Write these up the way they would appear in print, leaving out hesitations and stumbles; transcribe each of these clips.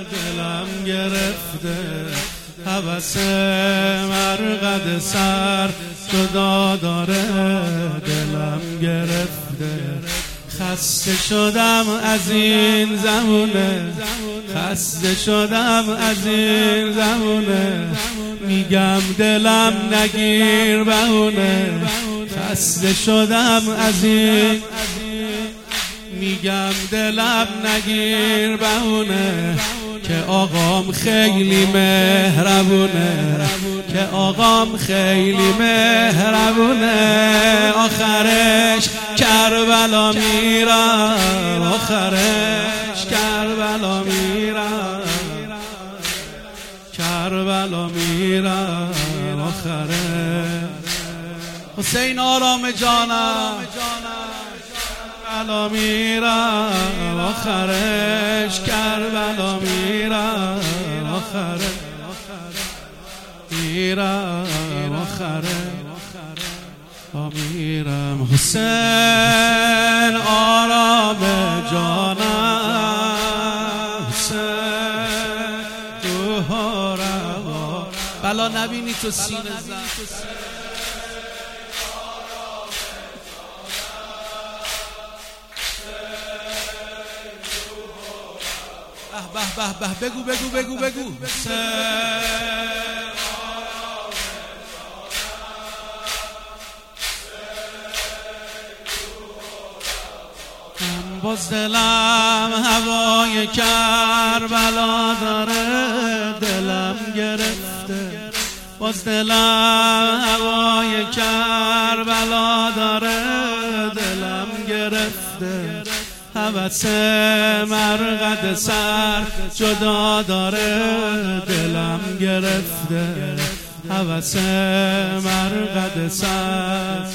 دلم گرفته، هوس مرقد سر جدا داره دلم گرفته. خسته شدم از این زمونه، خسته شدم از این زمونه، میگم دلم نگیر بهونه. خسته شدم از این، میگم دلم نگیر بهونه، که آقام خیلی مهربونه، که آقام خیلی مهربونه. آخرش کربلا میرم، آخرش کربلا میرم، کربلا میرم آخرش. حسین آرام جانم کربلا میرم آخرش، کربلا میرم آخرش، میرم آخرش میرم. حسین آرام جانم، حسین تو روا بلا نبینی تو سینه زن. به به به بگو بگو بگو بگو. باز دلم هوای کربلا داره دلم گرفته، باز دلم هوای کربلا داره دلم گرفته. هوس مرقد سر جدا داره دلم گرفته، هوس مرقد سر.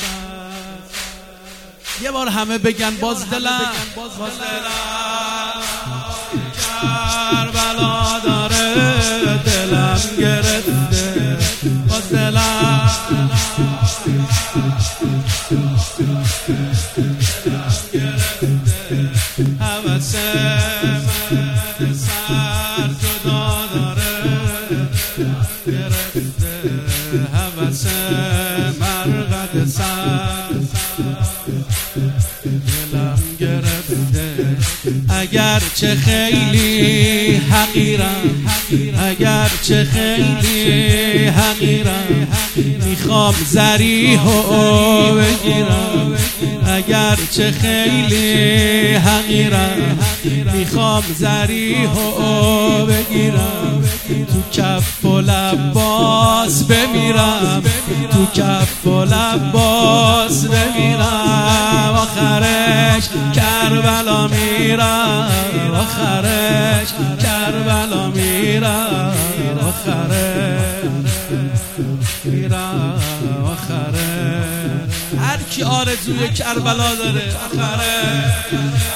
یه بار همه بگن باز دلم، باز دلم کربلا داره دلم گرفته، باز دلم گرفته. هوس مرقد سر جدا داره گرفته، هوس مرقد سر دلم گرفته. اگر چه خیلی حقیرم، اگر چه خیلی حقیرم، میخوام ذریحو بگیرم. اگر چه خیلی حقیرم، میخوام ذریحو بگیرم. تو کف و لباس بمیرم، تو کف و لباس بمیرم. آخرش کربلا میرم، آخرش کربلا میرم، آخرش میرم آخرش. هر کی آرزوی کربلا داره آخرش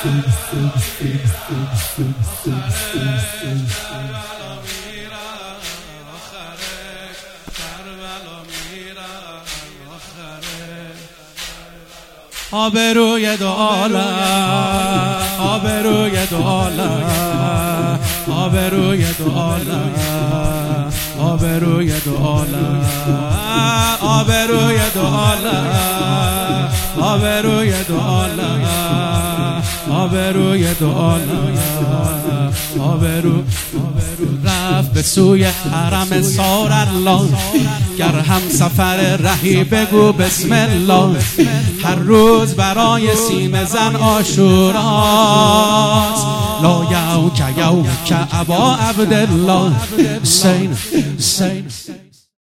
آبروی دو عالم، آبروی دو عالم، آبروی دو عالم، آبروی دو عالم، آبروی دو عالم، آبروی دو عالم، آبروی دو عالم، آبرو رفت به سوی حرم سار الله. گر هم سفر رهی بگو بسم الله. هر روز برای سیم زن عاشوراست. لا یوک یوک ابا عبدالله. حسین